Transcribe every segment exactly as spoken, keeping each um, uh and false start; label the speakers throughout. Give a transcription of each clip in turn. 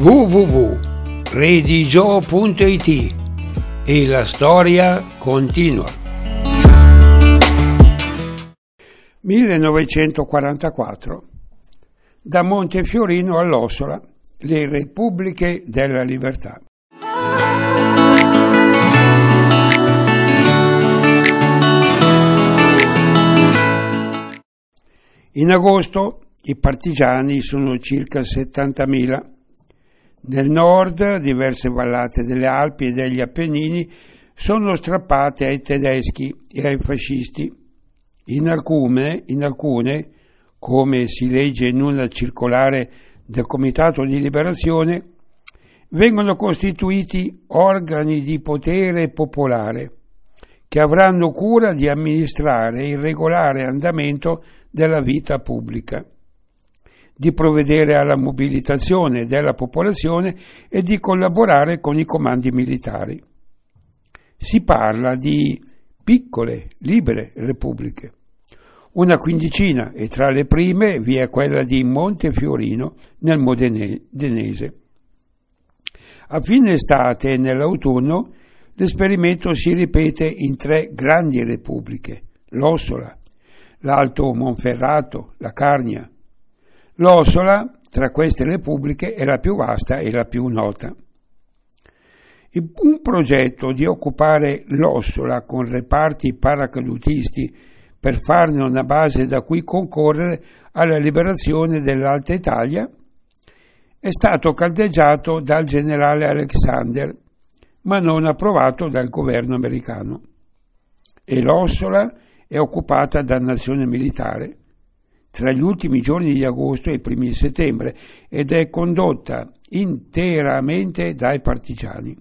Speaker 1: w w w punto redigio punto i t e la storia continua. millenovecentoquarantaquattro. Da Montefiorino all'Ossola, le Repubbliche della Libertà. In agosto i partigiani sono circa settantamila. Nel nord, diverse vallate delle Alpi e degli Appennini sono strappate ai tedeschi e ai fascisti. In alcune, in alcune, come si legge in una circolare del Comitato di Liberazione, vengono costituiti organi di potere popolare che avranno cura di amministrare il regolare andamento della vita pubblica, di provvedere alla mobilitazione della popolazione e di collaborare con i comandi militari. Si parla di piccole, libere repubbliche, una quindicina, e tra le prime vi è quella di Montefiorino nel Modenese. A fine estate e nell'autunno l'esperimento si ripete in tre grandi repubbliche: l'Ossola, l'Alto Monferrato, la Carnia. L'Ossola, tra queste repubbliche, è la più vasta e la più nota. Un progetto di occupare l'Ossola con reparti paracadutisti per farne una base da cui concorrere alla liberazione dell'Alta Italia è stato caldeggiato dal generale Alexander, ma non approvato dal governo americano. E l'Ossola è occupata da nazione militare tra gli ultimi giorni di agosto e i primi di settembre ed è condotta interamente dai partigiani.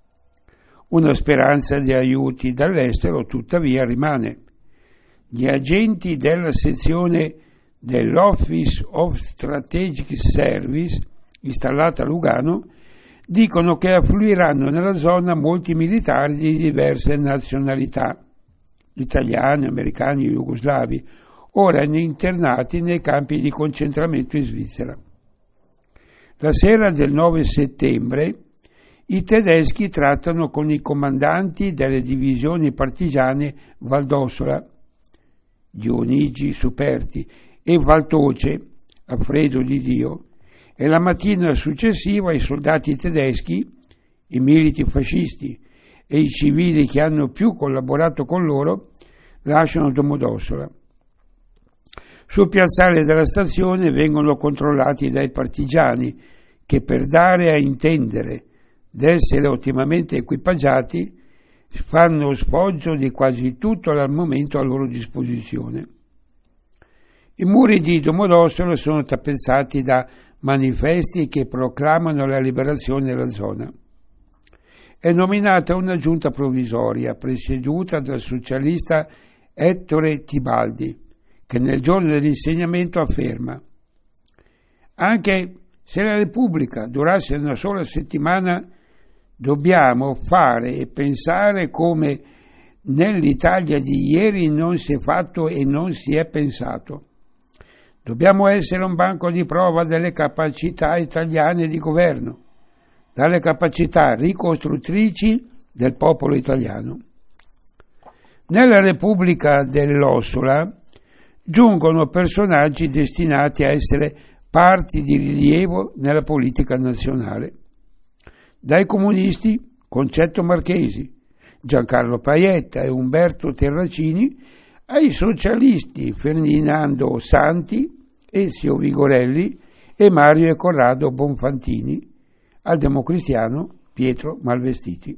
Speaker 1: Una speranza di aiuti dall'estero tuttavia rimane. Gli agenti della sezione dell'Office of Strategic Service installata a Lugano dicono che affluiranno nella zona molti militari di diverse nazionalità, italiani, americani, jugoslavi, ora internati nei campi di concentramento in Svizzera. La sera del nove settembre i tedeschi trattano con i comandanti delle divisioni partigiane Valdossola, Dionigi Superti, e Valtoce, Alfredo Di Dio, e la mattina successiva i soldati tedeschi, i militi fascisti e i civili che hanno più collaborato con loro lasciano Domodossola. Sul piazzale della stazione vengono controllati dai partigiani che, per dare a intendere d'essere ottimamente equipaggiati, fanno sfoggio di quasi tutto l'armamento a loro disposizione. I muri di Domodossola sono tappezzati da manifesti che proclamano la liberazione della zona. È nominata una giunta provvisoria presieduta dal socialista Ettore Tibaldi, che nel giorno dell'insediamento afferma: anche se la Repubblica durasse una sola settimana, dobbiamo fare e pensare come nell'Italia di ieri non si è fatto e non si è pensato. Dobbiamo essere un banco di prova delle capacità italiane di governo, dalle capacità ricostruttrici del popolo italiano. Nella Repubblica dell'Ossola giungono personaggi destinati a essere parti di rilievo nella politica nazionale. Dai comunisti Concetto Marchesi, Giancarlo Paietta e Umberto Terracini, ai socialisti Ferdinando Santi, Ezio Vigorelli e Mario e Corrado Bonfantini, al democristiano Pietro Malvestiti.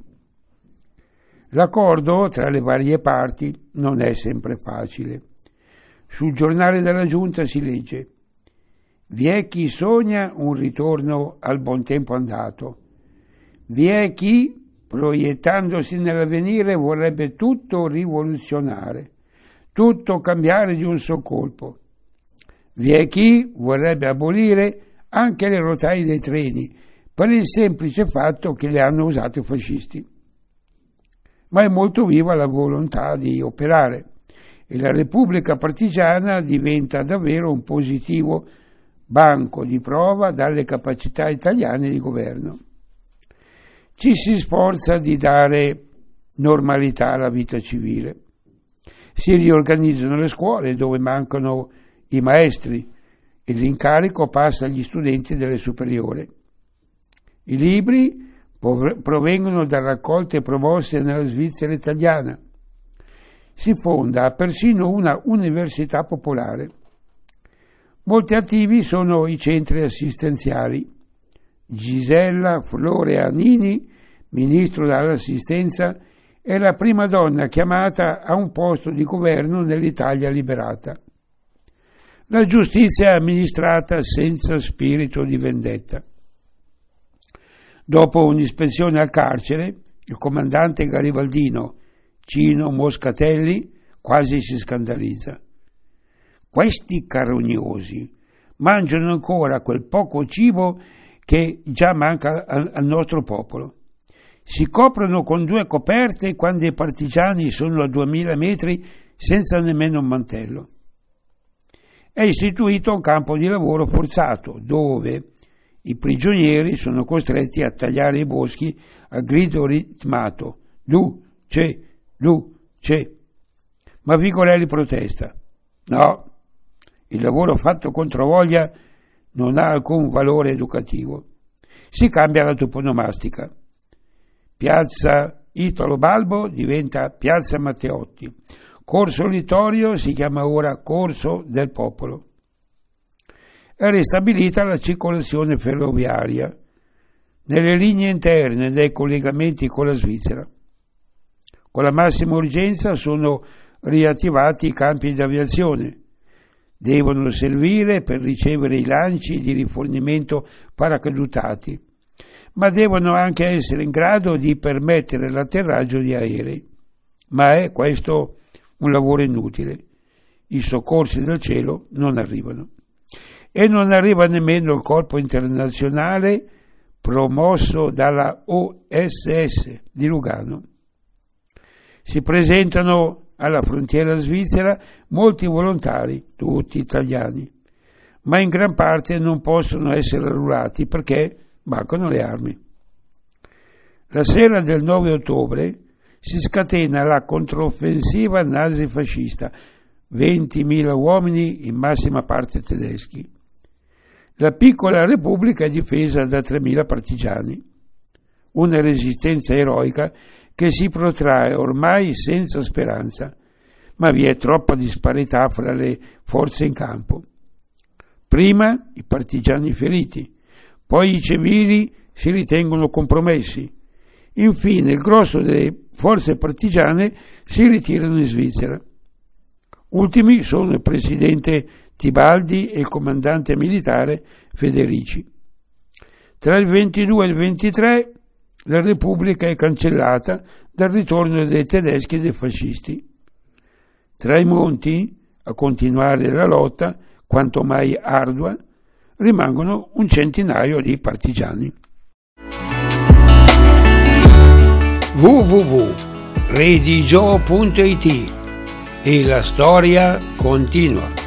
Speaker 1: L'accordo tra le varie parti non è sempre facile. Sul giornale della giunta si legge: vi è chi sogna un ritorno al buon tempo andato, vi è chi, proiettandosi nell'avvenire, vorrebbe tutto rivoluzionare, tutto cambiare di un sol colpo. Vi è chi vorrebbe abolire anche le rotaie dei treni per il semplice fatto che le hanno usate i fascisti. Ma è molto viva la volontà di operare e la Repubblica Partigiana diventa davvero un positivo banco di prova dalle capacità italiane di governo. Ci si sforza di dare normalità alla vita civile. Si riorganizzano le scuole dove mancano i maestri e l'incarico passa agli studenti delle superiori. I libri provengono da raccolte promosse nella Svizzera italiana. Si fonda persino una università popolare. Molti attivi sono i centri assistenziali. Gisella Floreanini, ministro dell'assistenza, è la prima donna chiamata a un posto di governo nell'Italia liberata. La giustizia è amministrata senza spirito di vendetta. Dopo un'ispezione al carcere, il comandante garibaldino Cino Moscatelli quasi si scandalizza. Questi carognosi mangiano ancora quel poco cibo che già manca al nostro popolo. Si coprono con due coperte quando i partigiani sono a duemila metri senza nemmeno un mantello. È istituito un campo di lavoro forzato dove i prigionieri sono costretti a tagliare i boschi a grido ritmato. Lu, c'è, lu, c'è. Ma Vigorelli protesta. No, il lavoro fatto contro voglia non ha alcun valore educativo. Si cambia la toponomastica. Piazza Italo Balbo diventa Piazza Matteotti. Corso Littorio si chiama ora Corso del Popolo. È ristabilita la circolazione ferroviaria nelle linee interne dei collegamenti con la Svizzera. Con la massima urgenza sono riattivati i campi di aviazione. Devono servire per ricevere i lanci di rifornimento paracadutati, ma devono anche essere in grado di permettere l'atterraggio di aerei. Ma è questo un lavoro inutile. I soccorsi dal cielo non arrivano. E non arriva nemmeno il corpo internazionale promosso dalla O S S di Lugano. Si presentano alla frontiera svizzera molti volontari, tutti italiani, ma in gran parte non possono essere arruolati perché mancano le armi. La sera del nove ottobre si scatena la controffensiva nazifascista, ventimila uomini, in massima parte tedeschi. La piccola repubblica è difesa da tremila partigiani. Una resistenza eroica che si protrae ormai senza speranza, ma vi è troppa disparità fra le forze in campo. Prima i partigiani feriti, poi i civili si ritengono compromessi, infine il grosso delle forze partigiane si ritirano in Svizzera. Ultimi sono il presidente Tibaldi e il comandante militare Federici. Tra il ventidue e il ventitré la Repubblica è cancellata dal ritorno dei tedeschi e dei fascisti. Tra i monti, a continuare la lotta, quanto mai ardua, rimangono un centinaio di partigiani. w w w punto redigio punto it e la storia continua.